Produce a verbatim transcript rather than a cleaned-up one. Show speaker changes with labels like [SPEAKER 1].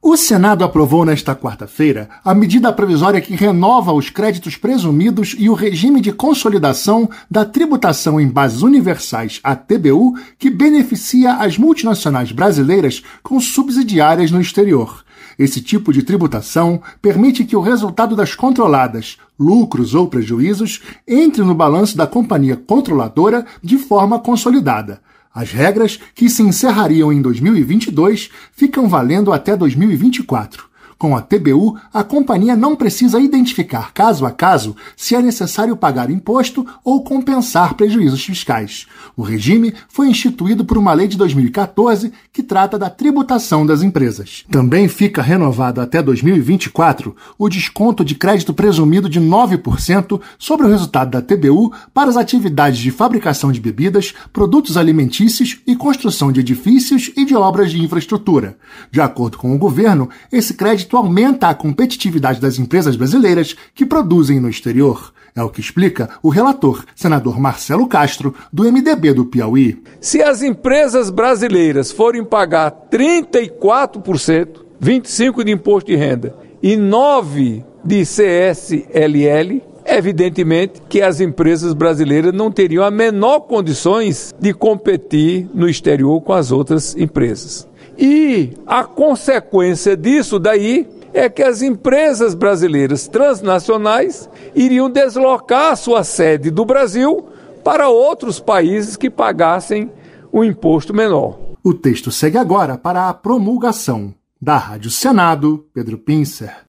[SPEAKER 1] O Senado aprovou nesta quarta-feira a medida provisória que renova os créditos presumidos e o regime de consolidação da tributação em bases universais, a T B U, que beneficia as multinacionais brasileiras com subsidiárias no exterior. Esse tipo de tributação permite que o resultado das controladas, lucros ou prejuízos, entre no balanço da companhia controladora de forma consolidada. As regras, que se encerrariam em dois mil e vinte e dois, ficam valendo até dois mil e vinte e quatro. Com a T B U, a companhia não precisa identificar caso a caso se é necessário pagar imposto ou compensar prejuízos fiscais. O regime foi instituído por uma lei de dois mil e quatorze que trata da tributação das empresas. Também fica renovado até dois mil e vinte e quatro o desconto de crédito presumido de nove por cento sobre o resultado da T B U para as atividades de fabricação de bebidas, produtos alimentícios e construção de edifícios e de obras de infraestrutura. De acordo com o governo, esse crédito aumenta a competitividade das empresas brasileiras que produzem no exterior. É o que explica o relator, senador Marcelo Castro, do M D B do Piauí.
[SPEAKER 2] Se as empresas brasileiras forem pagar trinta e quatro por cento, vinte e cinco por cento de imposto de renda e nove por cento de C S L L, evidentemente que as empresas brasileiras não teriam a menor condições de competir no exterior com as outras empresas. E a consequência disso daí é que as empresas brasileiras transnacionais iriam deslocar sua sede do Brasil para outros países que pagassem um imposto menor.
[SPEAKER 1] O texto segue agora para a promulgação. Da Rádio Senado, Pedro Pincer.